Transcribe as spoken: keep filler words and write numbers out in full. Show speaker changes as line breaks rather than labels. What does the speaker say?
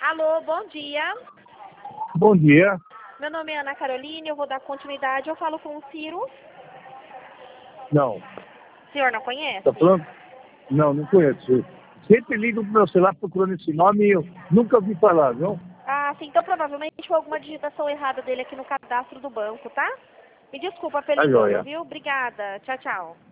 Alô, bom dia.
Bom dia.
Meu nome é Ana Caroline, eu vou dar continuidade. Eu falo com o Ciro.
Não.
O senhor não conhece?
Tá falando? Não, não conheço. Sempre ligo pro meu celular procurando esse nome e eu nunca ouvi falar, não?
Ah, sim, então provavelmente foi alguma digitação errada dele aqui no cadastro do banco, tá? Me desculpa pelo
Tá
engano,
joia.
viu? Obrigada. Tchau, tchau.